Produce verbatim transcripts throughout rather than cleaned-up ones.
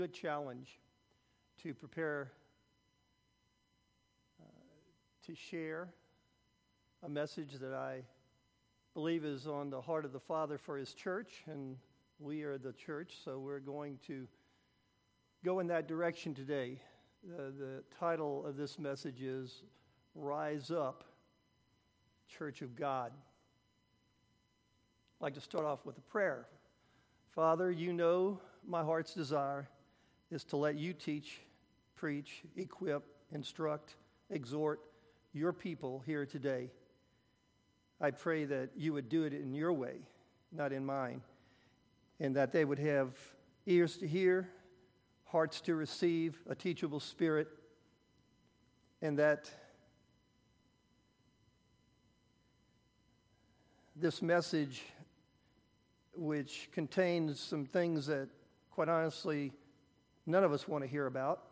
Good challenge to prepare uh, to share a message that I believe is on the heart of the Father for His church, and we are the church, so we're going to go in that direction today. The, the title of this message is Rise Up, Church of God. I'd like to start off with a prayer. Father, you know my heart's desire is to let you teach, preach, equip, instruct, exhort your people here today. I pray that you would do it in your way, not in mine, and that they would have ears to hear, hearts to receive, a teachable spirit, and that this message, which contains some things that, quite honestly, none of us want to hear about,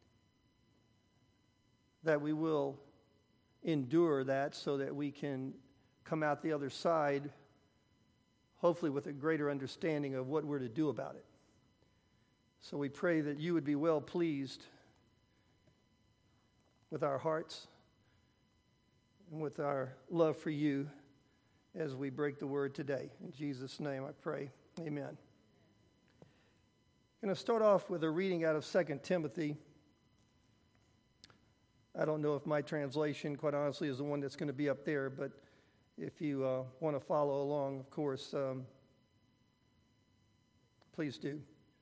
that we will endure that so that we can come out the other side, hopefully with a greater understanding of what we're to do about it. So we pray that you would be well pleased with our hearts and with our love for you as we break the word today. In Jesus' name I pray. Amen. I'm going to start off with a reading out of Second Timothy. I don't know if my translation, quite honestly, is the one that's going to be up there, but if you uh, want to follow along, of course, um, please do.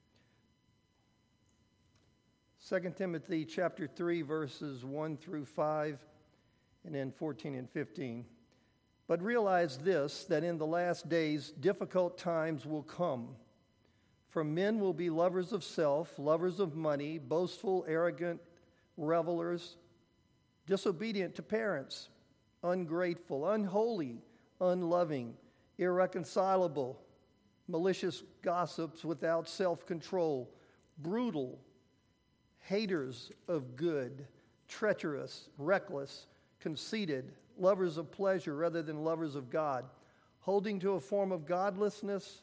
Second Timothy chapter three, verses one through five, and then fourteen and fifteen. But realize this, that in the last days difficult times will come. For men will be lovers of self, lovers of money, boastful, arrogant, revelers, disobedient to parents, ungrateful, unholy, unloving, irreconcilable, malicious gossips without self-control, brutal, haters of good, treacherous, reckless, conceited, lovers of pleasure rather than lovers of God, holding to a form of godlessness,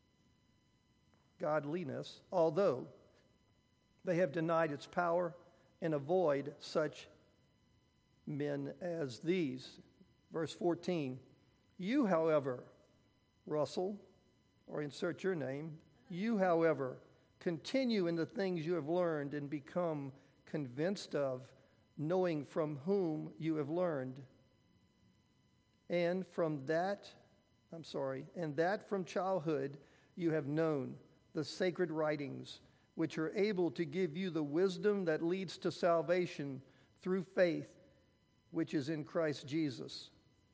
godliness, although they have denied its power, and avoid such men as these. Verse fourteen, you, however, Russell, or insert your name, you, however, continue in the things you have learned and become convinced of, knowing from whom you have learned. And from that, I'm sorry, and that from childhood you have known the sacred writings, which are able to give you the wisdom that leads to salvation through faith, which is in Christ Jesus.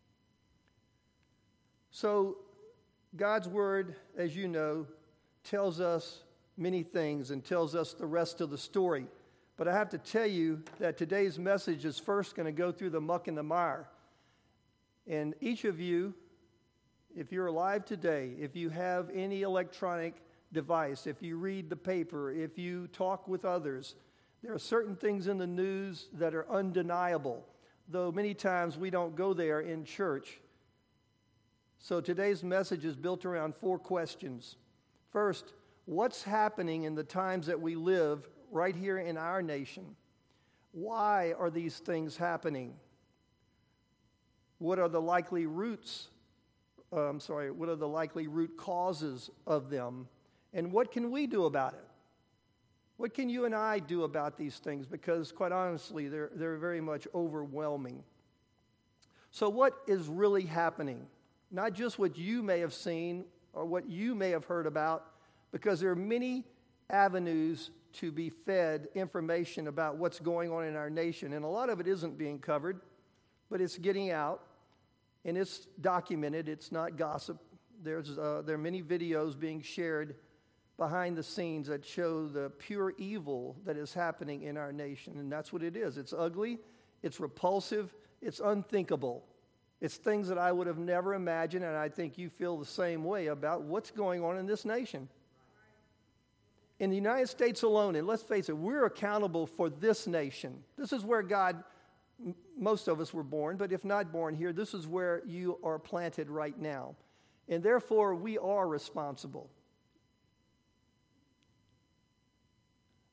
So, God's Word, as you know, tells us many things and tells us the rest of the story. But I have to tell you that today's message is first going to go through the muck and the mire. And each of you, if you're alive today, if you have any electronic device, if you read the paper, if you talk with others, there are certain things in the news that are undeniable, though many times we don't go there in church. So today's message is built around four questions. First, what's happening in the times that we live right here in our nation? Why are these things happening? What are the likely roots, uh, I'm sorry, what are the likely root causes of them? And what can we do about it? What can you and I do about these things? Because quite honestly, they're, they're very much overwhelming. So what is really happening? Not just what you may have seen or what you may have heard about, because there are many avenues to be fed information about what's going on in our nation. And a lot of it isn't being covered, but it's getting out, and it's documented. It's not gossip. There's uh, there are many videos being shared behind the scenes that show the pure evil that is happening in our nation. And that's what it is. It's ugly, it's repulsive, it's unthinkable. It's things that I would have never imagined, and I think you feel the same way about what's going on in this nation. In the United States alone, and let's face it, we're accountable for this nation. This is where God, m- most of us were born, but if not born here, this is where you are planted right now. And therefore, we are responsible.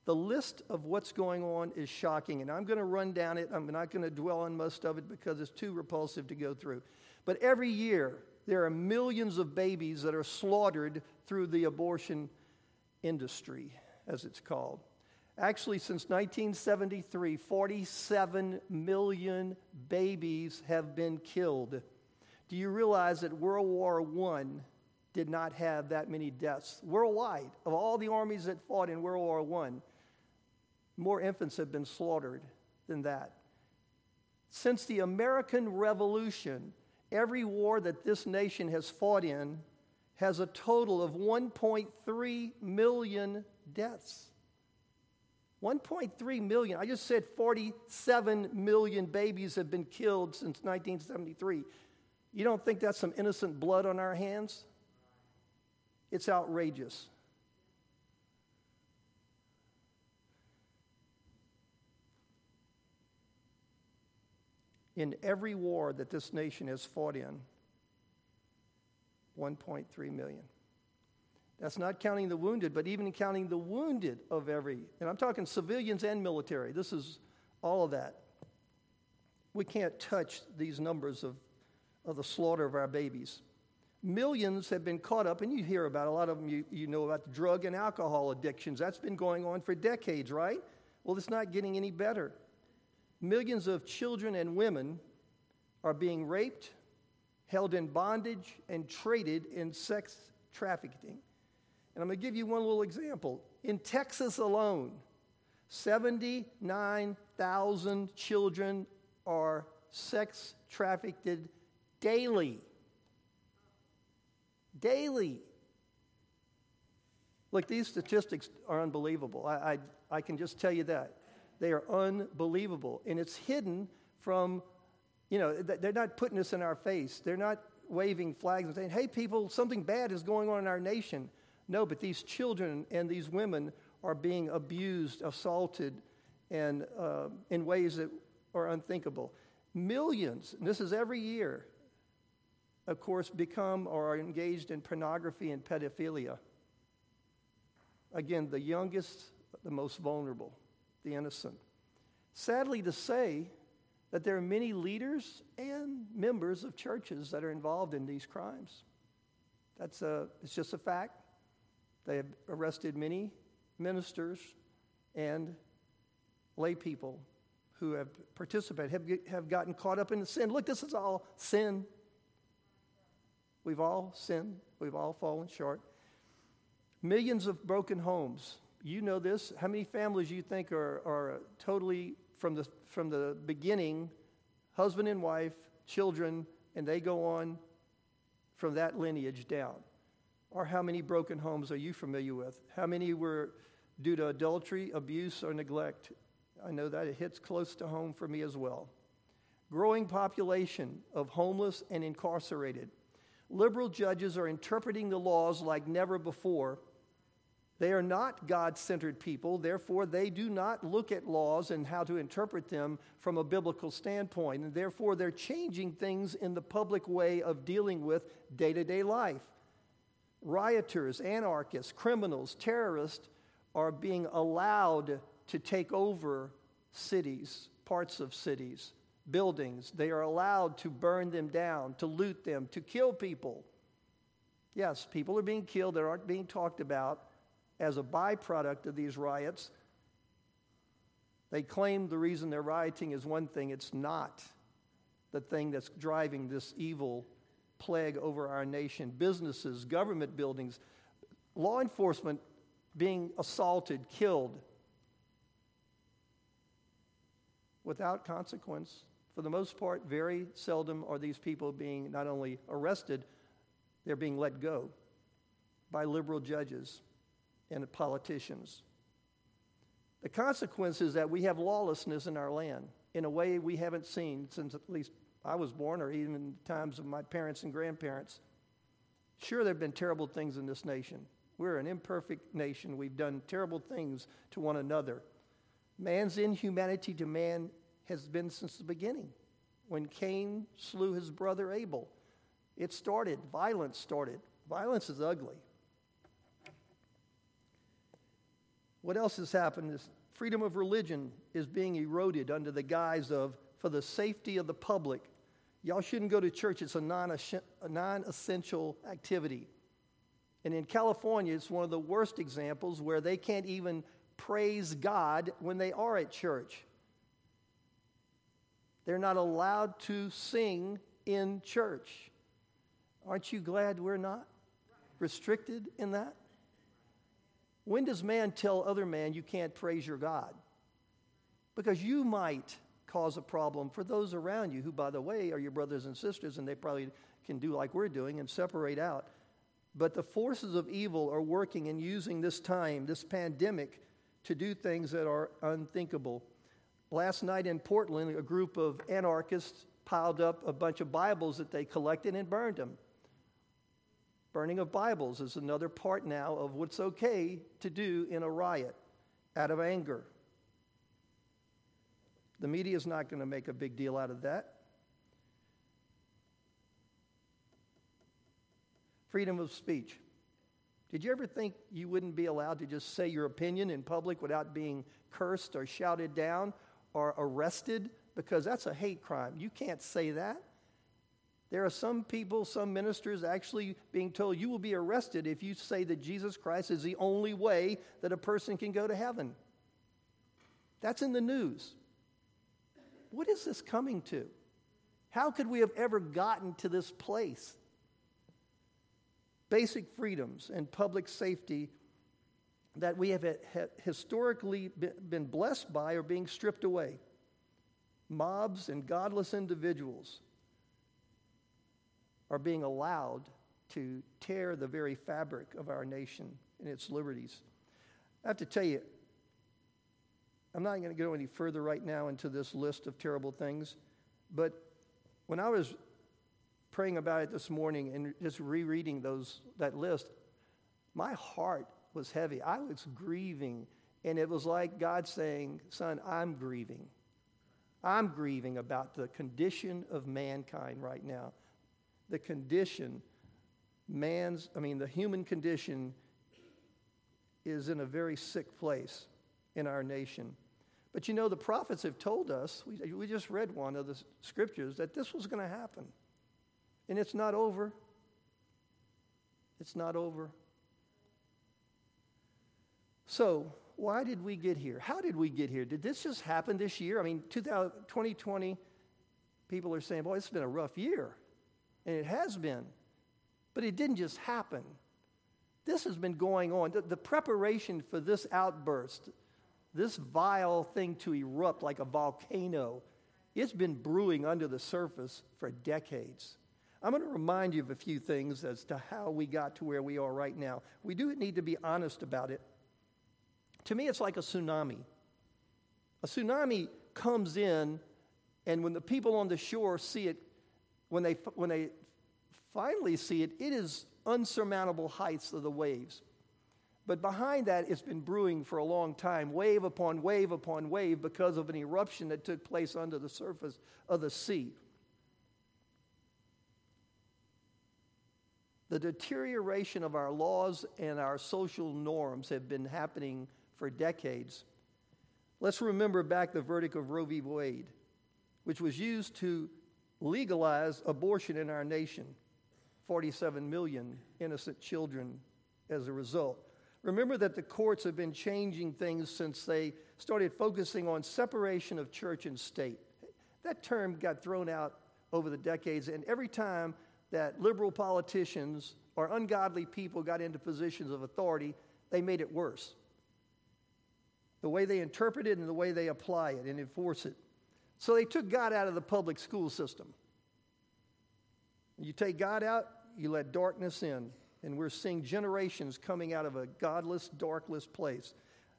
The list of what's going on is shocking, and I'm going to run down it. I'm not going to dwell on most of it because it's too repulsive to go through. But every year, there are millions of babies that are slaughtered through the abortion industry, as it's called. Actually, since nineteen seventy-three, forty-seven million babies have been killed. Do you realize that World War One did not have that many deaths? Worldwide, of all the armies that fought in World War One, more infants have been slaughtered than that. Since the American Revolution, every war that this nation has fought in has a total of one point three million deaths. one point three million. I just said forty-seven million babies have been killed since nineteen seventy-three. You don't think that's some innocent blood on our hands? It's outrageous. In every war that this nation has fought in, one point three million. That's not counting the wounded, but even counting the wounded of every, and I'm talking civilians and military. This is all of that. We can't touch these numbers of, of the slaughter of our babies. Millions have been caught up, and you hear about a lot of them, you, you know about the drug and alcohol addictions. That's been going on for decades, right? Well, it's not getting any better. Millions of children and women are being raped, held in bondage, and traded in sex trafficking. And I'm going to give you one little example. In Texas alone, seventy-nine thousand children are sex trafficked daily. Daily. Look, these statistics are unbelievable. I, I, I can just tell you that. They are unbelievable. And it's hidden from, you know, they're not putting this in our face. They're not waving flags and saying, hey, people, something bad is going on in our nation. No, but these children and these women are being abused, assaulted, and uh, in ways that are unthinkable. Millions, and this is every year, of course, become or are engaged in pornography and pedophilia. Again, the youngest, the most vulnerable, the innocent. Sadly to say that there are many leaders and members of churches that are involved in these crimes. That's a, it's just a fact. They have arrested many ministers and lay people who have participated, have, have gotten caught up in the sin. Look, this is all sin. We've all sinned. We've all fallen short. Millions of broken homes. You know this. How many families you think are, are totally, from the, from the beginning, husband and wife, children, and they go on from that lineage down? Or how many broken homes are you familiar with? How many were due to adultery, abuse, or neglect? I know that it hits close to home for me as well. Growing population of homeless and incarcerated. Liberal judges are interpreting the laws like never before. They are not God-centered people. Therefore, they do not look at laws and how to interpret them from a biblical standpoint. And therefore, they're changing things in the public way of dealing with day-to-day life. Rioters, anarchists, criminals, terrorists are being allowed to take over cities, parts of cities, buildings. They are allowed to burn them down, to loot them, to kill people. Yes, people are being killed that aren't being talked about as a byproduct of these riots. They claim the reason they're rioting is one thing. It's not the thing that's driving this evil plague over our nation. Businesses, government buildings, law enforcement being assaulted, killed without consequence. For the most part, very seldom are these people being not only arrested, they're being let go by liberal judges and politicians. The consequence is that we have lawlessness in our land in a way we haven't seen since at least I was born, or even in the times of my parents and grandparents. Sure, there have been terrible things in this nation. We're an imperfect nation. We've done terrible things to one another. Man's inhumanity to man has been since the beginning. When Cain slew his brother Abel, it started, violence started. Violence is ugly. What else has happened is freedom of religion is being eroded under the guise of, for the safety of the public, y'all shouldn't go to church. It's a non-essential activity. And in California, it's one of the worst examples where they can't even praise God when they are at church. They're not allowed to sing in church. Aren't you glad we're not restricted in that? When does man tell other man you can't praise your God? Because you might cause a problem for those around you who, by the way, are your brothers and sisters, and they probably can do like we're doing and separate out. But the forces of evil are working and using this time, this pandemic, to do things that are unthinkable. Last night in Portland, a group of anarchists piled up a bunch of Bibles that they collected and burned them. Burning of Bibles is another part now of what's okay to do in a riot out of anger. The media is not going to make a big deal out of that. Freedom of speech. Did you ever think you wouldn't be allowed to just say your opinion in public without being cursed or shouted down or arrested? Because that's a hate crime. You can't say that. There are some people, some ministers actually being told you will be arrested if you say that Jesus Christ is the only way that a person can go to heaven. That's in the news. What is this coming to? How could we have ever gotten to this place? Basic freedoms and public safety that we have historically been blessed by are being stripped away. Mobs and godless individuals are being allowed to tear the very fabric of our nation and its liberties. I have to tell you, I'm not going to go any further right now into this list of terrible things, but when I was praying about it this morning and just rereading those that list, my heart was heavy. I was grieving, and it was like God saying, son, I'm grieving. I'm grieving about the condition of mankind right now. The condition, man's, I mean, the human condition is in a very sick place in our nation. But you know, the prophets have told us, we, we just read one of the scriptures, that this was going to happen. And it's not over. It's not over. So, why did we get here? How did we get here? Did this just happen this year? I mean, twenty twenty, people are saying, boy, it's been a rough year. And it has been. But it didn't just happen. This has been going on. The, the preparation for this outburst, this vile thing to erupt like a volcano, it's been brewing under the surface for decades. I'm going to remind you of a few things as to how we got to where we are right now. We do need to be honest about it. To me, it's like a tsunami. A tsunami comes in, and when the people on the shore see it, when they when they finally see it, it is unsurmountable heights of the waves. But behind that, it's been brewing for a long time, wave upon wave upon wave, because of an eruption that took place under the surface of the sea. The deterioration of our laws and our social norms have been happening for decades. Let's remember back the verdict of Roe v. Wade, which was used to legalize abortion in our nation. forty-seven million innocent children as a result. Remember that the courts have been changing things since they started focusing on separation of church and state. That term got thrown out over the decades, and every time that liberal politicians or ungodly people got into positions of authority, they made it worse. The way they interpret it and the way they apply it and enforce it. So they took God out of the public school system. You take God out, you let darkness in. And we're seeing generations coming out of a godless, darkless place.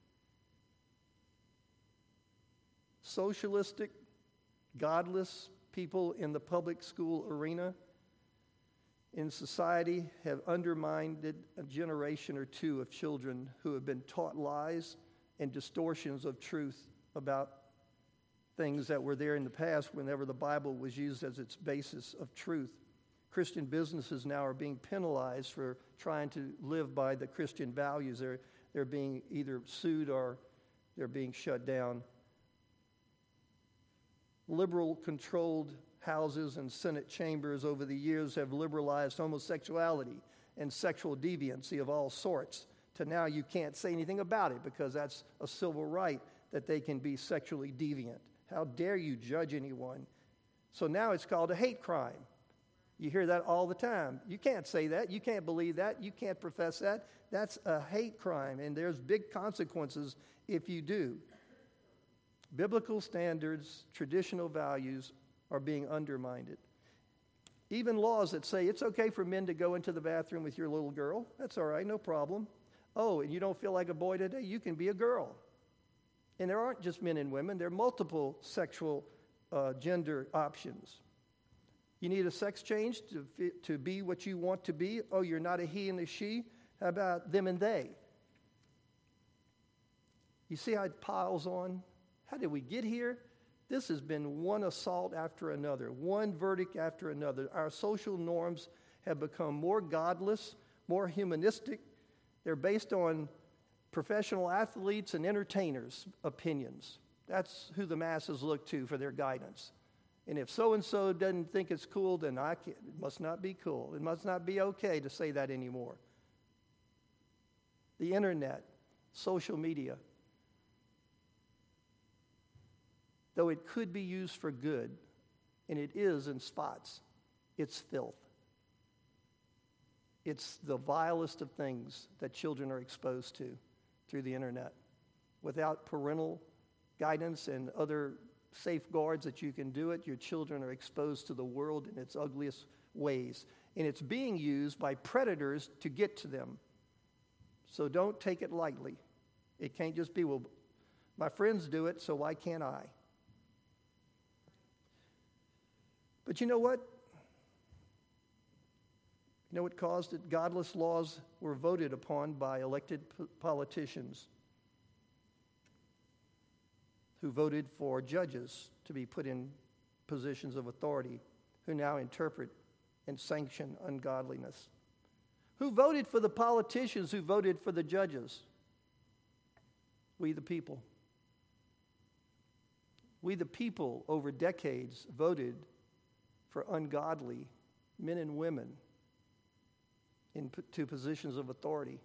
Socialistic, godless people in the public school arena in society have undermined a generation or two of children who have been taught lies and distortions of truth about things that were there in the past whenever the Bible was used as its basis of truth. Christian businesses now are being penalized for trying to live by the Christian values. They're, they're being either sued or they're being shut down. Liberal-controlled houses and Senate chambers over the years have liberalized homosexuality and sexual deviancy of all sorts, to now you can't say anything about it because that's a civil right that they can be sexually deviant. How dare you judge anyone? So now it's called a hate crime. You hear that all the time. You can't say that. You can't believe that. You can't profess that. That's a hate crime, and there's big consequences if you do. Biblical standards, traditional values are being undermined. Even laws that say it's okay for men to go into the bathroom with your little girl, that's all right, no problem. Oh, and you don't feel like a boy today, you can be a girl. And there aren't just men and women, there are multiple sexual uh, gender options. You need a sex change to, fit, to be what you want to be. Oh, you're not a he and a she. How about them and they? You see how it piles on? How did we get here? This has been one assault after another, one verdict after another. Our social norms have become more godless, more humanistic. They're based on professional athletes and entertainers' opinions. That's who the masses look to for their guidance. And if so-and-so doesn't think it's cool, then I can't, it must not be cool. It must not be okay to say that anymore. The internet, social media, though it could be used for good, and it is in spots, it's filth. It's the vilest of things that children are exposed to through the internet. Without parental guidance and other safeguards that you can do it, your children are exposed to the world in its ugliest ways. And it's being used by predators to get to them. So don't take it lightly. It can't just be, well, my friends do it, so why can't I? But you know what? You know what caused it? Godless laws were voted upon by elected p- politicians who voted for judges to be put in positions of authority, who now interpret and sanction ungodliness. Who voted for the politicians who voted for the judges? We the people. We the people over decades voted for ungodly men and women into positions of authority.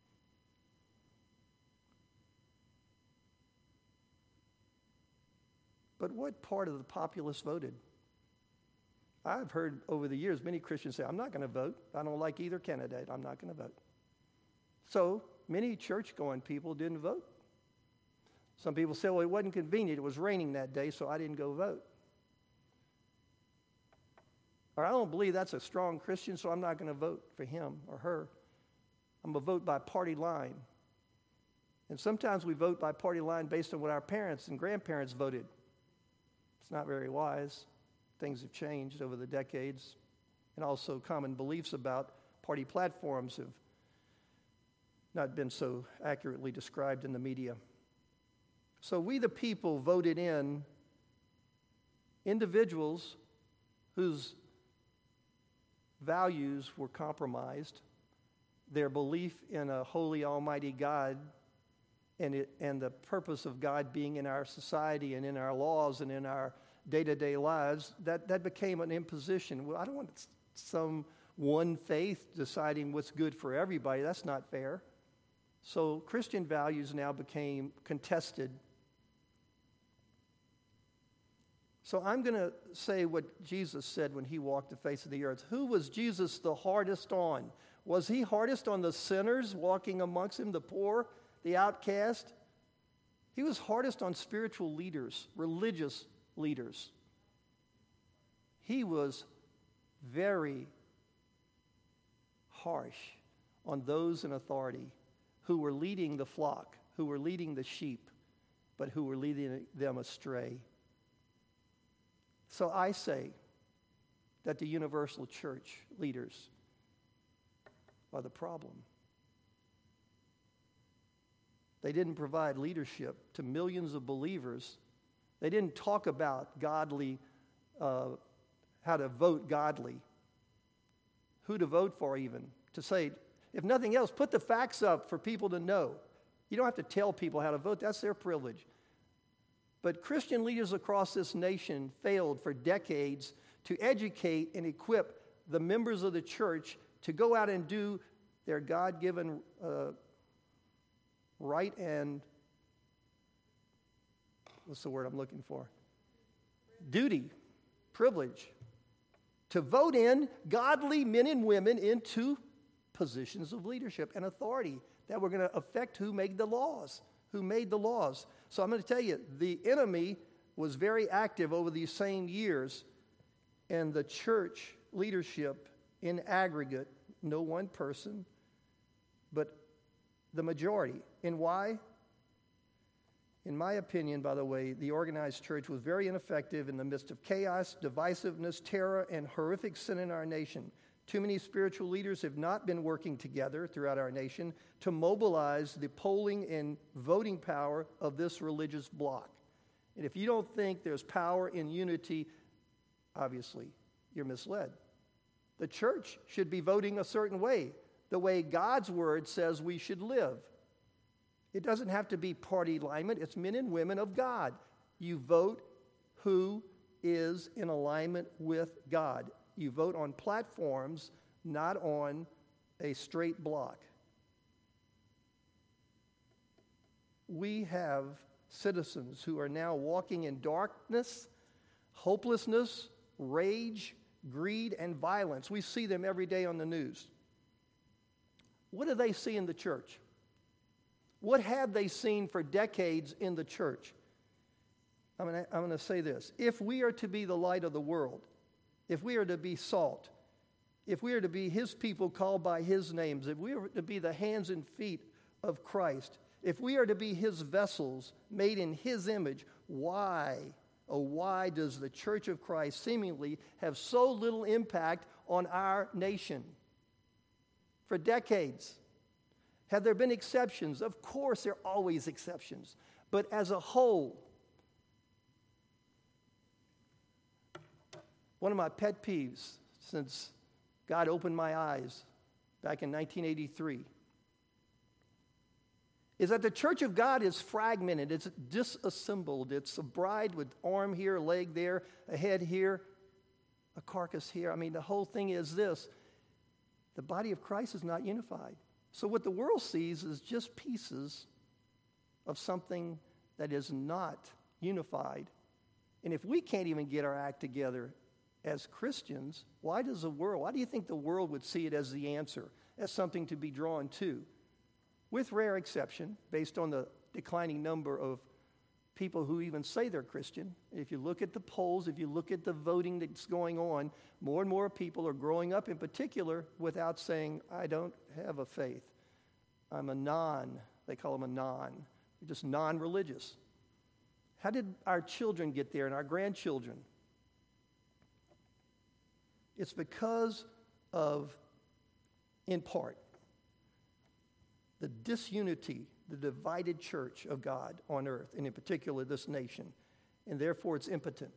But what part of the populace voted? I've heard over the years many Christians say, I'm not going to vote. I don't like either candidate. I'm not going to vote. So many church-going people didn't vote. Some people say, well, it wasn't convenient. It was raining that day, so I didn't go vote. Or I don't believe that's a strong Christian, so I'm not going to vote for him or her. I'm going to vote by party line. And sometimes we vote by party line based on what our parents and grandparents voted. It's not very wise. Things have changed over the decades. And also common beliefs about party platforms have not been so accurately described in the media. So we the people voted in individuals whose values were compromised, their belief in a holy, almighty God, and it, and the purpose of God being in our society and in our laws and in our day-to-day lives, that, that became an imposition. Well, I don't want some one faith deciding what's good for everybody. That's not fair. So Christian values now became contested. So I'm going to say what Jesus said when he walked the face of the earth. Who was Jesus the hardest on? Was he hardest on the sinners walking amongst him, the poor, the outcast? He was hardest on spiritual leaders, religious leaders. He was very harsh on those in authority who were leading the flock, who were leading the sheep, but who were leading them astray. So I say that the universal church leaders are the problem. They didn't provide leadership to millions of believers. They didn't talk about godly, uh, how to vote godly, who to vote for even, to say, if nothing else, put the facts up for people to know. You don't have to tell people how to vote. That's their privilege. But Christian leaders across this nation failed for decades to educate and equip the members of the church to go out and do their God-given uh, right and, what's the word I'm looking for? Duty, privilege, to vote in godly men and women into positions of leadership and authority that were going to affect who made the laws, who made the laws. So I'm going to tell you, the enemy was very active over these same years, and the church leadership in aggregate, no one person, but the majority. And why? In my opinion, by the way, the organized church was very ineffective in the midst of chaos, divisiveness, terror, and horrific sin in our nation. Too many spiritual leaders have not been working together throughout our nation to mobilize the polling and voting power of this religious bloc. And if you don't think there's power in unity, obviously, you're misled. The church should be voting a certain way, the way God's word says we should live. It doesn't have to be party alignment. It's men and women of God. You vote who is in alignment with God. You vote on platforms, not on a straight block. We have citizens who are now walking in darkness, hopelessness, rage, greed, and violence. We see them every day on the news. What do they see in the church? What have they seen for decades in the church? I'm going to, I'm going to say this. If we are to be the light of the world, if we are to be salt, if we are to be His people called by His names, if we are to be the hands and feet of Christ, if we are to be His vessels made in His image, why, oh why does the Church of Christ seemingly have so little impact on our nation? For decades. Have there been exceptions? Of course, there are always exceptions. But as a whole, one of my pet peeves since God opened my eyes back in nineteen eighty-three is that the church of God is fragmented, it's disassembled, it's a bride with arm here, leg there, a head here, a carcass here. I mean, the whole thing is this: the body of Christ is not unified. So what the world sees is just pieces of something that is not unified. And if we can't even get our act together as Christians, why does the world, why do you think the world would see it as the answer, as something to be drawn to? With rare exception, based on the declining number of people who even say they're Christian. If you look at the polls, if you look at the voting that's going on, more and more people are growing up in particular without saying, I don't have a faith. I'm a non, they call them a non, just non-religious. How did our children get there and our grandchildren? It's because of, in part, the disunity, the divided church of God on earth, and in particular this nation, and therefore it's impotent.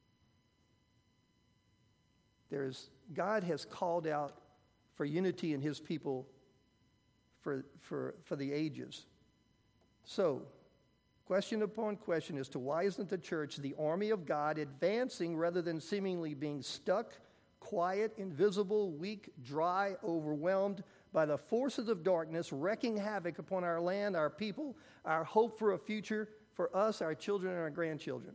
There's, God has called out for unity in His people for, for, for the ages. So, question upon question as to why isn't the church, the army of God, advancing rather than seemingly being stuck, quiet, invisible, weak, dry, overwhelmed by the forces of darkness, wreaking havoc upon our land, our people, our hope for a future for us, our children, and our grandchildren?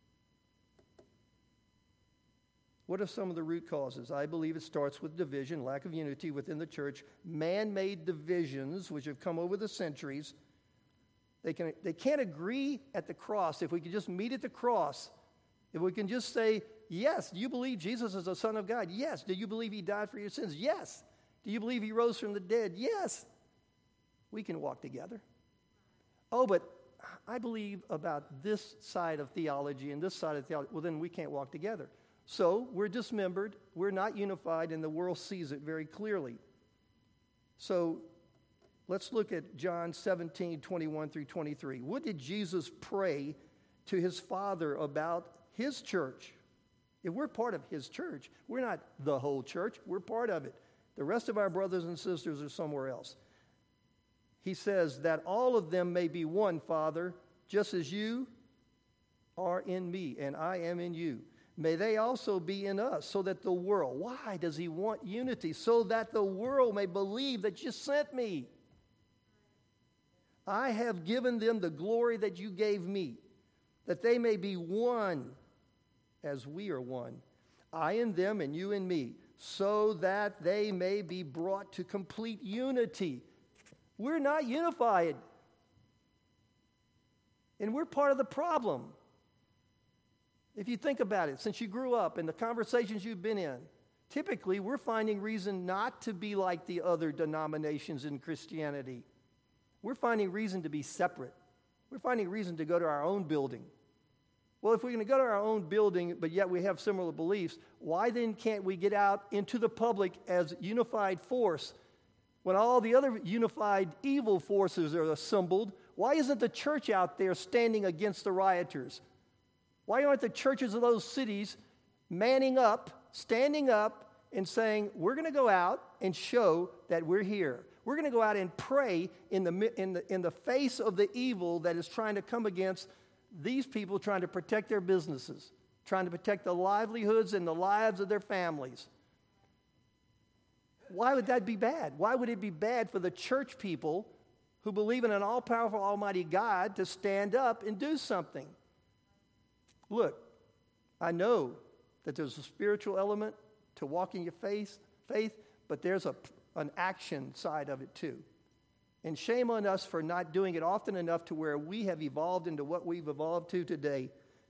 What are some of the root causes? I believe it starts with division, lack of unity within the church, man-made divisions which have come over the centuries. They, can, they can't agree at the cross. If we could just meet at the cross, if we can just say, yes, do you believe Jesus is the Son of God? Yes. Do you believe He died for your sins? Yes. Do you believe He rose from the dead? Yes. We can walk together. Oh, but I believe about this side of theology and this side of theology. Well, then we can't walk together. So we're dismembered. We're not unified, and the world sees it very clearly. So let's look at John seventeen, twenty-one through twenty-three. What did Jesus pray to His Father about His church? If we're part of His church, we're not the whole church. We're part of it. The rest of our brothers and sisters are somewhere else. he says that all of them may be one, Father, just as you are in me and I am in you. May they also be in us, so that the world, why does he want unity? So that the world may believe that you sent me. I have given them the glory that you gave me, that they may be one as we are one. I in them and you in me, so that they may be brought to complete unity. We're not unified. And we're part of the problem. If you think about it, since you grew up and the conversations you've been in, typically we're finding reason not to be like the other denominations in Christianity. We're finding reason to be separate. We're finding reason to go to our own building. Well, if we're going to go to our own building, but yet we have similar beliefs, why then can't we get out into the public as unified force when all the other unified evil forces are assembled? Why isn't the church out there standing against the rioters? Why aren't the churches of those cities manning up, standing up, and saying, we're going to go out and show that we're here. We're going to go out and pray in the, in the, in the face of the evil that is trying to come against these people trying to protect their businesses, trying to protect the livelihoods and the lives of their families. Why would that be bad? Why would it be bad for the church people who believe in an all-powerful, almighty God to stand up and do something? Look, I know that there's a spiritual element to walking your faith, faith, but there's a, an action side of it too. And shame on us for not doing it often enough to where we have evolved into what we've evolved to today.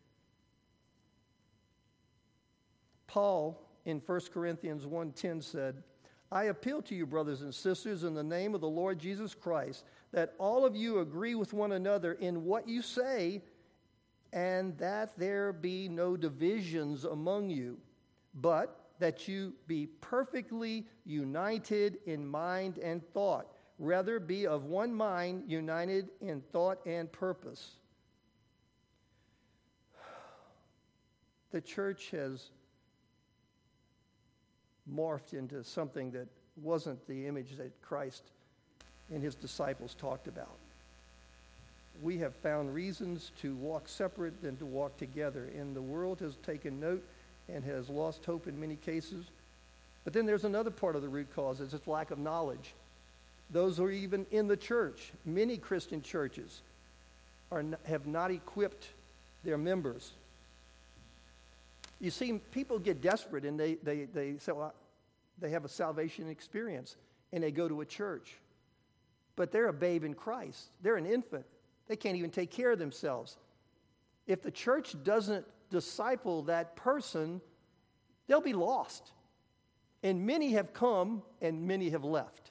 Paul, in First Corinthians one ten said, I appeal to you, brothers and sisters, in the name of the Lord Jesus Christ, that all of you agree with one another in what you say, and that there be no divisions among you, but that you be perfectly united in mind and thought. Rather, be of one mind, united in thought and purpose. The church has morphed into something that wasn't the image that Christ and his disciples talked about. We have found reasons to walk separate than to walk together, and the world has taken note and has lost hope in many cases. But then there's another part of the root cause, is its lack of knowledge. Those who are even in the church, many Christian churches are not, have not equipped their members. You see, people get desperate and they, they, they say, well, they have a salvation experience and they go to a church. But they're a babe in Christ. They're an infant. They can't even take care of themselves. If the church doesn't disciple that person, they'll be lost. And many have come and many have left.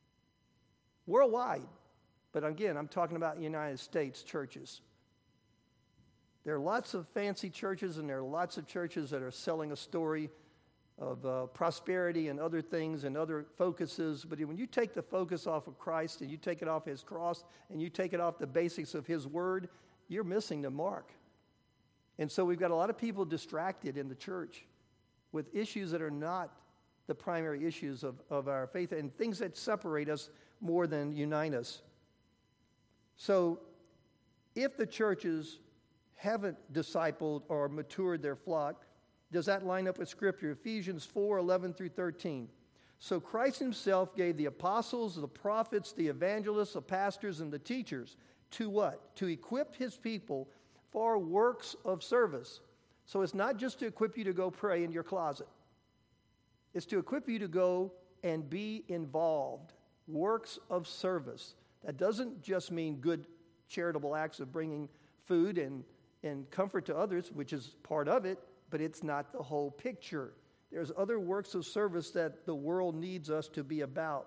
Worldwide. But again, I'm talking about United States churches. There are lots of fancy churches and there are lots of churches that are selling a story of uh, prosperity and other things and other focuses. But when you take the focus off of Christ and you take it off his cross and you take it off the basics of his word, you're missing the mark. And so we've got a lot of people distracted in the church with issues that are not the primary issues of, of our faith and things that separate us more than unite us. So if the churches haven't discipled or matured their flock, does that line up with Scripture? Ephesians four, eleven through thirteen. So Christ himself gave the apostles, the prophets, the evangelists, the pastors, and the teachers to what? To equip his people for works of service. So it's not just to equip you to go pray in your closet. It's to equip you to go and be involved. Works of service. That doesn't just mean good charitable acts of bringing food and, and comfort to others, which is part of it, but it's not the whole picture. There's other works of service that the world needs us to be about.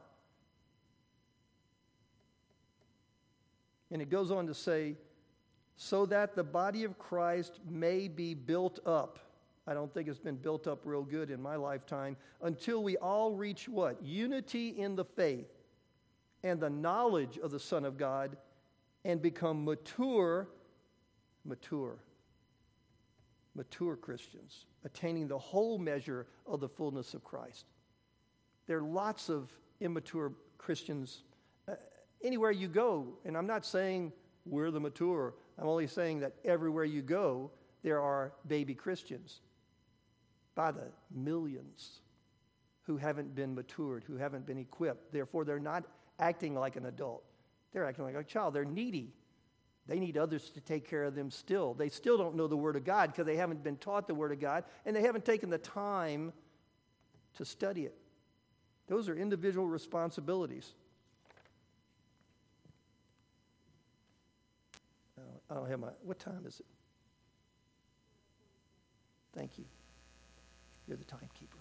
And it goes on to say, so that the body of Christ may be built up. I don't think it's been built up real good in my lifetime, until we all reach what? Unity in the faith and the knowledge of the Son of God and become mature, mature, mature Christians, attaining the whole measure of the fullness of Christ. There are lots of immature Christians. Uh, Anywhere you go, and I'm not saying we're the mature, I'm only saying that everywhere you go, there are baby Christians by the millions who haven't been matured, who haven't been equipped. Therefore, they're not acting like an adult. They're acting like a child. They're needy. They need others to take care of them still. They still don't know the Word of God because they haven't been taught the Word of God, and they haven't taken the time to study it. Those are individual responsibilities. I don't have my, what time is it? Thank you. You're the timekeeper.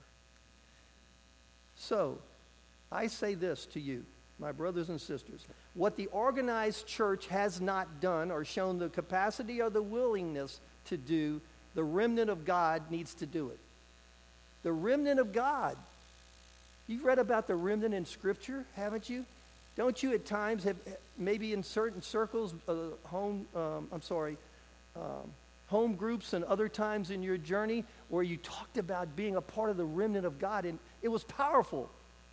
So, I say this to you, my brothers and sisters. What the organized church has not done or shown the capacity or the willingness to do, the remnant of God needs to do it. The remnant of God. You've read about the remnant in Scripture, haven't you? Don't you at times have, maybe in certain circles, uh, home, um, I'm sorry, um, home groups and other times in your journey where you talked about being a part of the remnant of God, and it was powerful.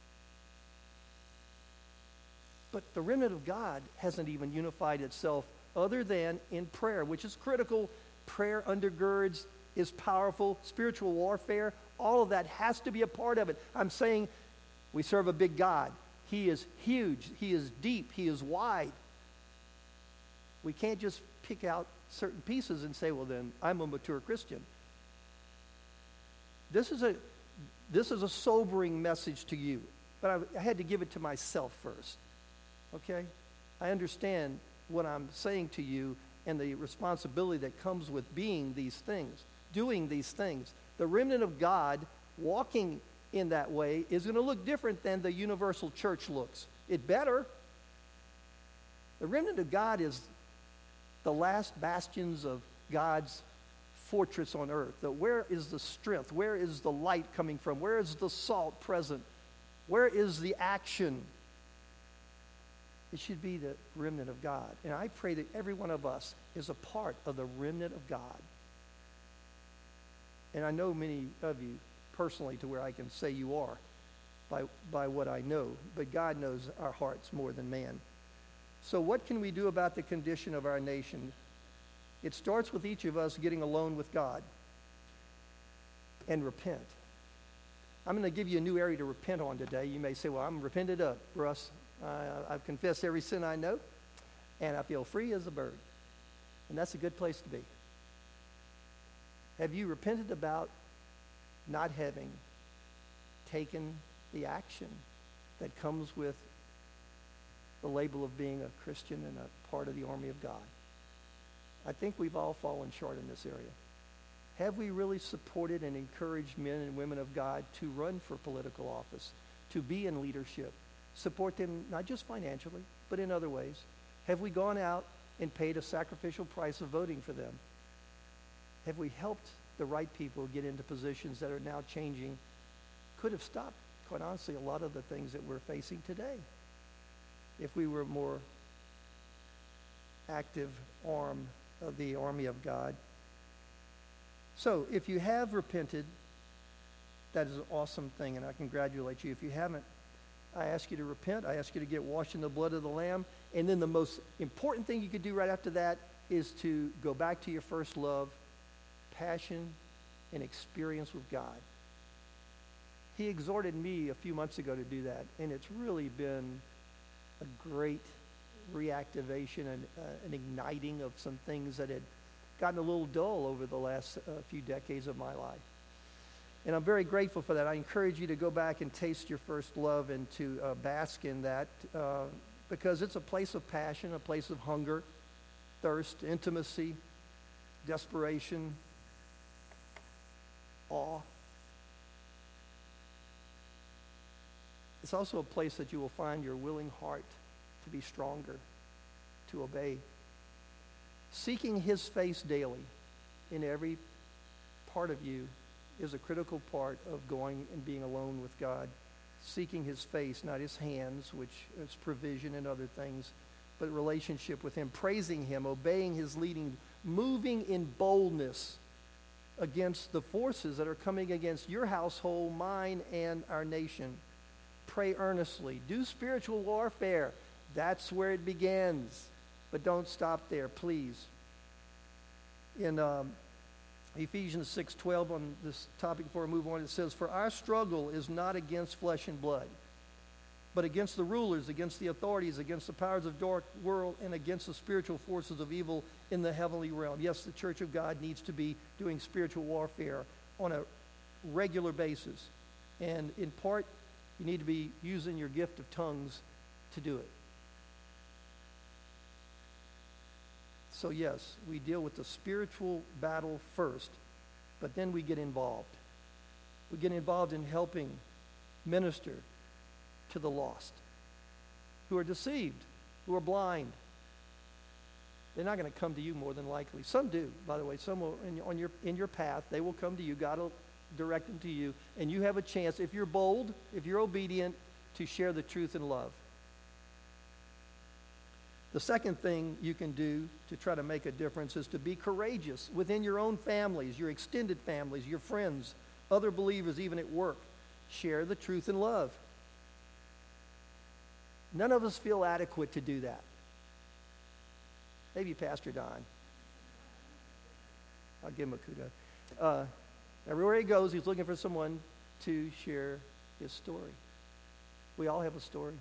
But the remnant of God hasn't even unified itself other than in prayer, which is critical. Prayer undergirds, is powerful, spiritual warfare, all of that has to be a part of it. I'm saying we serve a big God. He is huge. He is deep. He is wide. We can't just pick out certain pieces and say, well, then I'm a mature Christian. This is a, this is a sobering message to you, but I, I had to give it to myself first. Okay? I understand what I'm saying to you and the responsibility that comes with being these things, doing these things. The remnant of God walking in that way is going to look different than the universal church looks. It better. The remnant of God is the last bastions of God's fortress on earth. The, where is the strength? Where is the light coming from? Where is the salt present? Where is the action? It should be the remnant of God. And I pray that every one of us is a part of the remnant of God. And I know many of you personally to where I can say you are by, by what I know. But God knows our hearts more than man. So what can we do about the condition of our nation? It starts with each of us getting alone with God and repent. I'm going to give you a new area to repent on today. You may say, well, I'm repented up, Russ. I, I've confessed every sin I know, and I feel free as a bird. And that's a good place to be. Have you repented about not having taken the action that comes with the label of being a Christian and a part of the army of God? I think we've all fallen short in this area. Have we really supported and encouraged men and women of God to run for political office, to be in leadership, support them not just financially, but in other ways? Have we gone out and paid a sacrificial price of voting for them? Have we helped the right people get into positions that are now changing, could have stopped, quite honestly, a lot of the things that we're facing today if we were a more active arm of the army of God? So if you have repented, that is an awesome thing, and I congratulate you. If you haven't, I ask you to repent. I ask you to get washed in the blood of the Lamb. And then the most important thing you could do right after that is to go back to your first love, passion, and experience with God. He exhorted me a few months ago to do that, and it's really been a great reactivation and uh, an igniting of some things that had gotten a little dull over the last uh, few decades of my life. And I'm very grateful for that. I encourage you to go back and taste your first love and to uh, bask in that uh, because it's a place of passion, a place of hunger, thirst, intimacy, desperation, awe. It's also a place that you will find your willing heart to be stronger, to obey. Seeking his face daily in every part of you is a critical part of going and being alone with God. Seeking his face, not his hands, which is provision and other things, but relationship with him, praising him, obeying his leading, moving in boldness against the forces that are coming against your household, mine, and our nation. Pray earnestly. Do spiritual warfare. That's where it begins. But don't stop there, please. In um, Ephesians six twelve, on this topic before I move on, it says, "For our struggle is not against flesh and blood, but against the rulers, against the authorities, against the powers of dark world, and against the spiritual forces of evil in the heavenly realm." Yes, the Church of God needs to be doing spiritual warfare on a regular basis. And in part, you need to be using your gift of tongues to do it. So yes, we deal with the spiritual battle first, but then we get involved. We get involved in helping minister to the lost, who are deceived, who are blind. They're not going to come to you more than likely. Some do, by the way. Some will, in, on your, in your path, they will come to you. God will direct them to you. And you have a chance, if you're bold, if you're obedient, to share the truth in love. The second thing you can do to try to make a difference is to be courageous within your own families, your extended families, your friends, other believers, even at work. Share the truth in love. None of us feel adequate to do that. Maybe Pastor Don. I'll give him a kudo. Uh, everywhere he goes, he's looking for someone to share his story. We all have a story.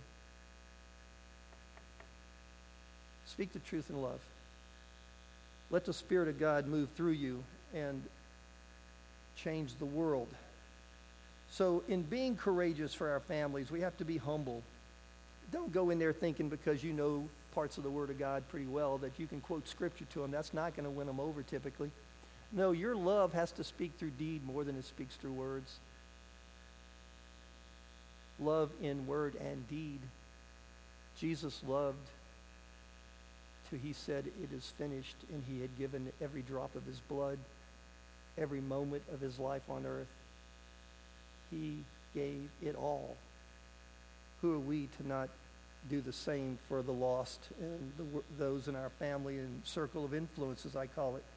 Speak the truth in love. Let the Spirit of God move through you and change the world. So in being courageous for our families, we have to be humble. Don't go in there thinking because you know parts of the Word of God pretty well that you can quote Scripture to them. That's not going to win them over typically. No, your love has to speak through deed more than it speaks through words. Love in word and deed. Jesus loved till he said, "It is finished," and he had given every drop of his blood, every moment of his life on earth. He gave it all. Who are we to not do the same for the lost and the, those in our family and circle of influence, as I call it?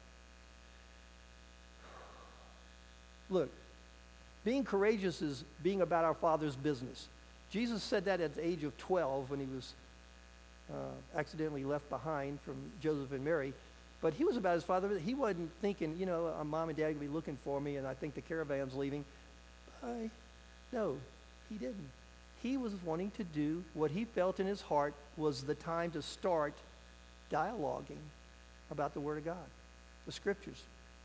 Look, being courageous is being about our Father's business. Jesus said that at the age of twelve when he was uh, accidentally left behind from Joseph and Mary. But he was about his Father. He wasn't thinking, you know, Mom and Dad will be looking for me and I think the caravan's leaving. Bye. No, he didn't. He was wanting to do what he felt in his heart was the time to start dialoguing about the Word of God, the Scriptures.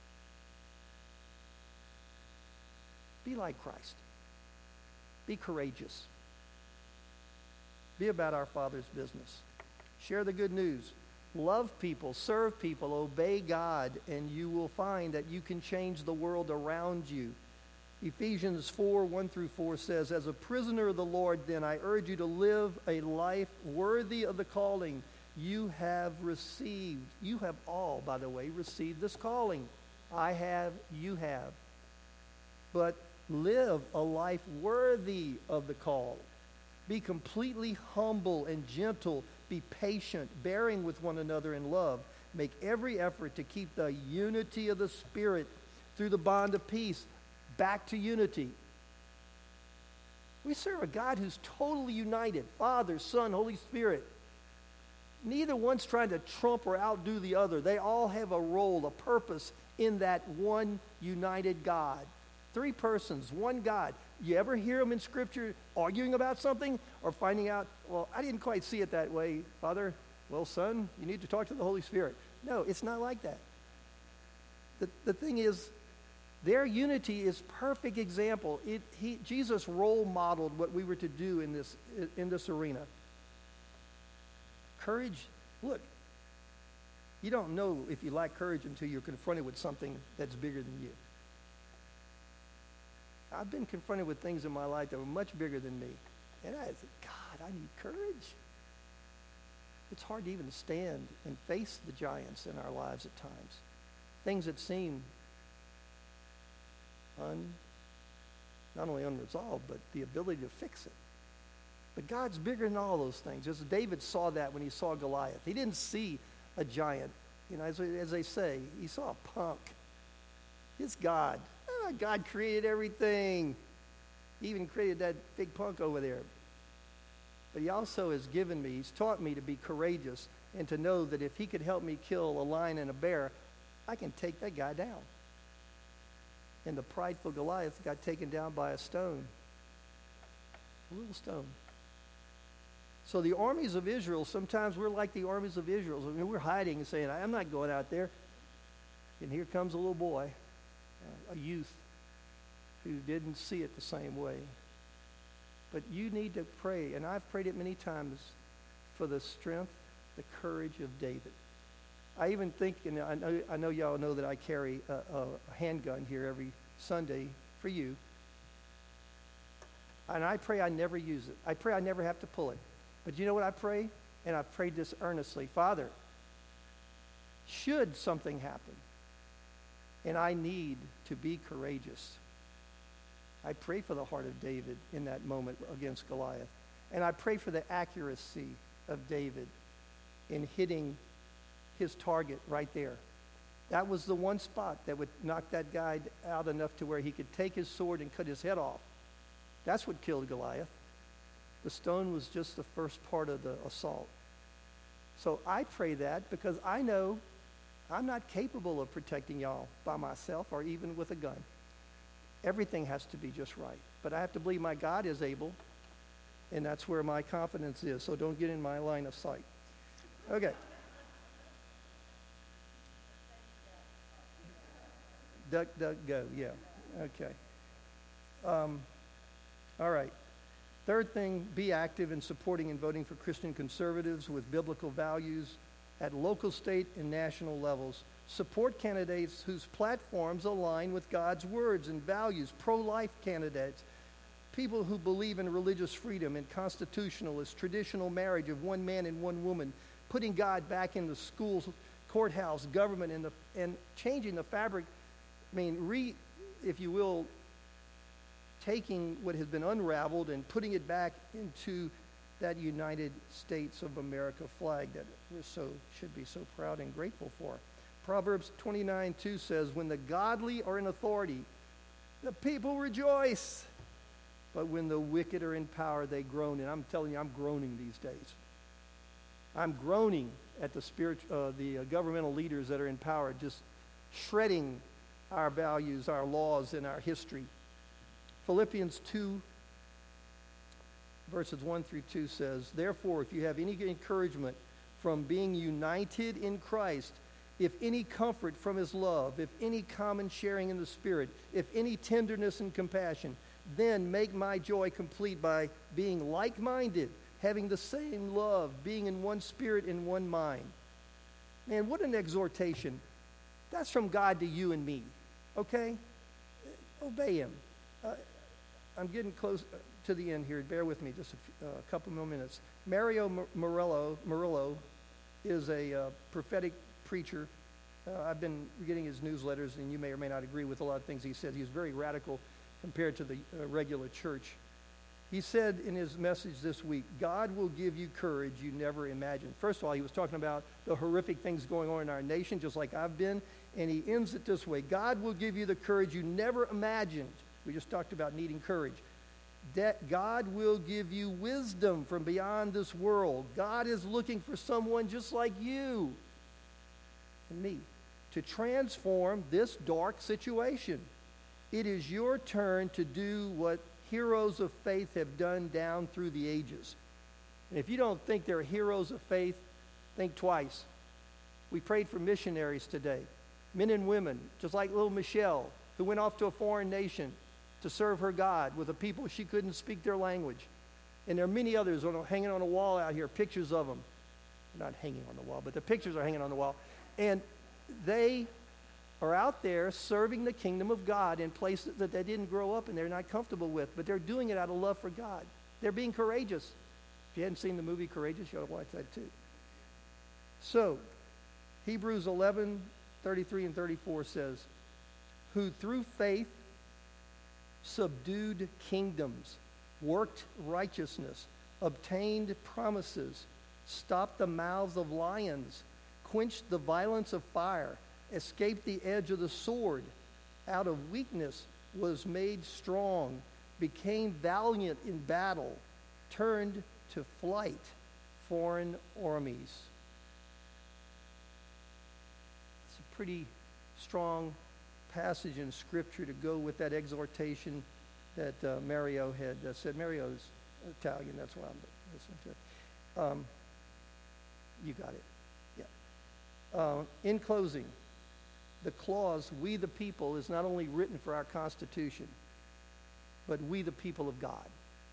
Be like Christ. Be courageous. Be about our Father's business. Share the good news. Love people, serve people, obey God, and you will find that you can change the world around you. Ephesians four, one through four says, "As a prisoner of the Lord, then, I urge you to live a life worthy of the calling you have received." You have all, by the way, received this calling. I have, you have. But live a life worthy of the call. Be completely humble and gentle. Be patient, bearing with one another in love. Make every effort to keep the unity of the Spirit through the bond of peace. Back to unity. We serve a God who's totally united. Father, Son, Holy Spirit. Neither one's trying to trump or outdo the other. They all have a role, a purpose in that one united God. Three persons, one God. You ever hear them in Scripture arguing about something or finding out, well, I didn't quite see it that way, Father. Well, Son, you need to talk to the Holy Spirit. No, it's not like that. The, the thing is, their unity is perfect example. It, he, Jesus role modeled what we were to do in this, in this arena. Courage, look, you don't know if you lack courage until you're confronted with something that's bigger than you. I've been confronted with things in my life that were much bigger than me. And I said, God, I need courage. It's hard to even stand and face the giants in our lives at times. Things that seem un, not only unresolved, but the ability to fix it. But God's bigger than all those things. As David saw that when he saw Goliath. He didn't see a giant. You know, as, as they say, he saw a punk. It's God. Oh, God created everything. He even created that big punk over there. but he also has given me, he's taught me to be courageous and to know that if he could help me kill a lion and a bear, I can take that guy down. And the prideful Goliath got taken down by a stone, a little stone. So the armies of Israel, sometimes we're like the armies of Israel. I mean, we're hiding and saying, I'm not going out there. And here comes a little boy, a youth, who didn't see it the same way. But you need to pray, and I've prayed it many times, for the strength, the courage of David. I even think, and I know, I know y'all know that I carry a, a, a handgun here every Sunday for you. And I pray I never use it. I pray I never have to pull it. But you know what I pray? And I've prayed this earnestly. Father, should something happen, and I need to be courageous, I pray for the heart of David in that moment against Goliath. And I pray for the accuracy of David in hitting his target right there. That was the one spot that would knock that guy out enough to where he could take his sword and cut his head off. That's what killed Goliath. The stone was just the first part of the assault. So I pray that because I know I'm not capable of protecting y'all by myself or even with a gun. Everything has to be just right. But I have to believe my God is able, and that's where my confidence is. So don't get in my line of sight. Okay. Duck, duck, go. Yeah. Okay. Um, all right. Third thing, be active in supporting and voting for Christian conservatives with biblical values at local, state, and national levels. Support candidates whose platforms align with God's words and values. Pro-life candidates, people who believe in religious freedom and constitutionalist, traditional marriage of one man and one woman, putting God back in the schools, courthouse, government, and, the, and changing the fabric. I mean, re, if you will, taking what has been unraveled and putting it back into that United States of America flag that we're so should be so proud and grateful for. Proverbs twenty-nine two says, when the godly are in authority, the people rejoice. But when the wicked are in power, they groan. And I'm telling you, I'm groaning these days. I'm groaning at the spirit, uh, the uh, governmental leaders that are in power, just shredding our values, our laws, and our history. Philippians two, verses one through two says, therefore, if you have any encouragement from being united in Christ, if any comfort from his love, if any common sharing in the Spirit, if any tenderness and compassion, then make my joy complete by being like-minded, having the same love, being in one spirit and one mind. Man, what an exhortation. That's from God to you and me, okay? Obey him. Uh, I'm getting close to the end here. Bear with me just a, few, uh, a couple more minutes. Mario Murillo, Murillo is a uh, prophetic preacher. Uh, I've been getting his newsletters, and you may or may not agree with a lot of things he said. He's very radical compared to the uh, regular church. He said in his message this week, God will give you courage you never imagined. First of all, he was talking about the horrific things going on in our nation, just like I've been, and he ends it this way. God will give you the courage you never imagined. We just talked about needing courage. That God will give you wisdom from beyond this world. God is looking for someone just like you and me to transform this dark situation. It is your turn to do what heroes of faith have done down through the ages. And if you don't think they're heroes of faith, think twice. We prayed for missionaries today, men and women, just like little Michelle, who went off to a foreign nation to serve her God with a people she couldn't speak their language. And there are many others on a, hanging on a wall out here, pictures of them. They're not hanging on the wall, but the pictures are hanging on the wall. And they are out there serving the kingdom of God in places that they didn't grow up and they're not comfortable with, but they're doing it out of love for God. They're being courageous. If you hadn't seen the movie Courageous, you ought to watch that too. So, Hebrews eleven, thirty-three and thirty-four says, who through faith subdued kingdoms, worked righteousness, obtained promises, stopped the mouths of lions, quenched the violence of fire, escaped the edge of the sword, out of weakness was made strong, became valiant in battle, turned to flight foreign armies. It's a pretty strong passage in Scripture to go with that exhortation that uh, Mario had uh, said. Mario's Italian, that's why I'm listening to it. Um, you got it. Yeah. Uh, in closing, the clause, we the people, is not only written for our Constitution, but we the people of God.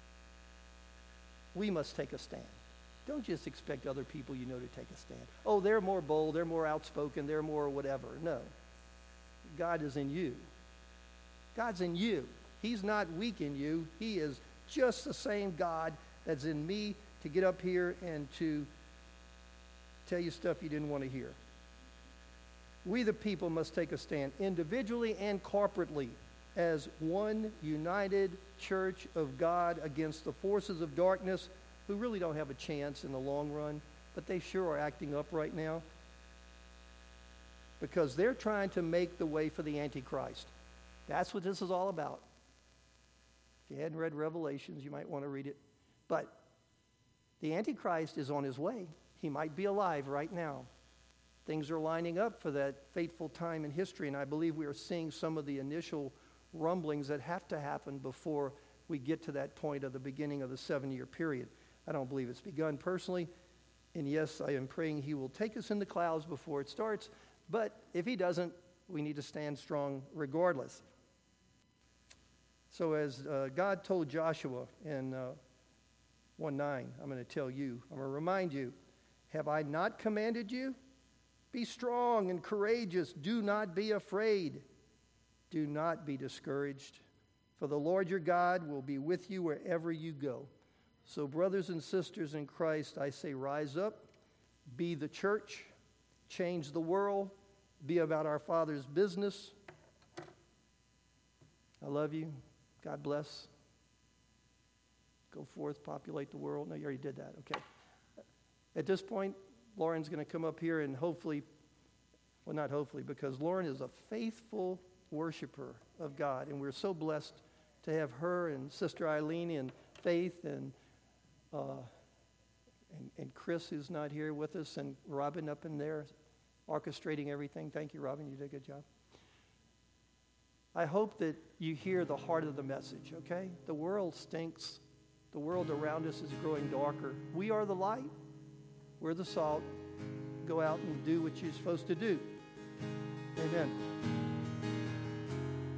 We must take a stand. Don't just expect other people you know to take a stand. Oh, they're more bold, they're more outspoken, they're more whatever. No. God is in you. God's in you. He's not weak in you. He is just the same God that's in me to get up here and to tell you stuff you didn't want to hear. We the people must take a stand individually and corporately as one united church of God against the forces of darkness who really don't have a chance in the long run, but they sure are acting up right now because they're trying to make the way for the Antichrist. That's what this is all about. If you hadn't read Revelations, you might want to read it. But the Antichrist is on his way. He might be alive right now. Things are lining up for that fateful time in history, and I believe we are seeing some of the initial rumblings that have to happen before we get to that point of the beginning of the seven-year period. I don't believe it's begun personally, and yes, I am praying he will take us in the clouds before it starts, but if he doesn't, we need to stand strong regardless. So as uh, God told Joshua in uh, one nine, I'm going to tell you, I'm going to remind you, have I not commanded you? Be strong and courageous. Do not be afraid. Do not be discouraged, for the Lord your God will be with you wherever you go. So brothers and sisters in Christ, I say rise up, be the church, change the world, be about our Father's business. I love you. God bless. Go forth, populate the world. No, you already did that. Okay. At this point, Lauren's going to come up here and hopefully, well, not hopefully, because Lauren is a faithful worshiper of God, and we're so blessed to have her and Sister Eileen and Faith and uh, and, and Chris, who's not here with us, and Robin up in there orchestrating everything. Thank you, Robin. You did a good job. I hope that you hear the heart of the message, okay? The world stinks. The world around us is growing darker. We are the light. We're the salt. Go out and do what you're supposed to do. Amen.